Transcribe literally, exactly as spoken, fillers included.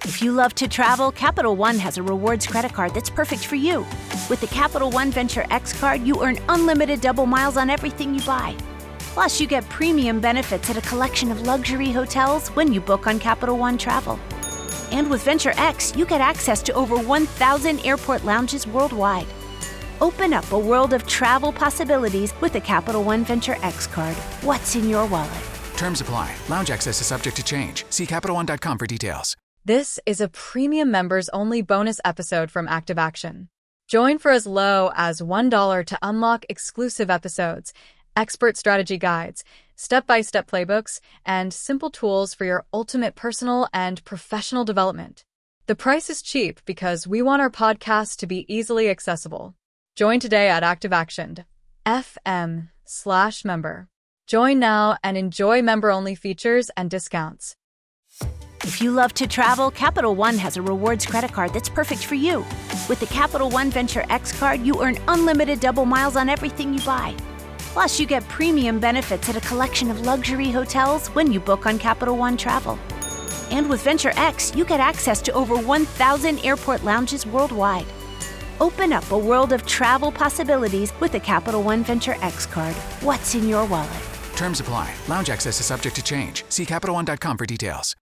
If you love to travel, Capital One has a rewards credit card that's perfect for you. With the Capital One Venture X card, you earn unlimited double miles on everything you buy. Plus, you get premium benefits at a collection of luxury hotels when you book on Capital One Travel. And with Venture X, you get access to over one thousand airport lounges worldwide. Open up a world of travel possibilities with the Capital One Venture X card. What's in your wallet? Terms apply. Lounge access is subject to change. See Capital One dot com for details. This is a premium members-only bonus episode from Active Action. Join for as low as one dollar to unlock exclusive episodes, expert strategy guides, step-by-step playbooks, and simple tools for your ultimate personal and professional development. The price is cheap because we want our podcast to be easily accessible. Join today at Active Action, F M slash member. Join now and enjoy member-only features and discounts. If you love to travel, Capital One has a rewards credit card that's perfect for you. With the Capital One Venture X card, you earn unlimited double miles on everything you buy. Plus, you get premium benefits at a collection of luxury hotels when you book on Capital One Travel. And with Venture X, you get access to over one thousand airport lounges worldwide. Open up a world of travel possibilities with the Capital One Venture X card. What's in your wallet? Terms apply. Lounge access is subject to change. See Capital One dot com for details.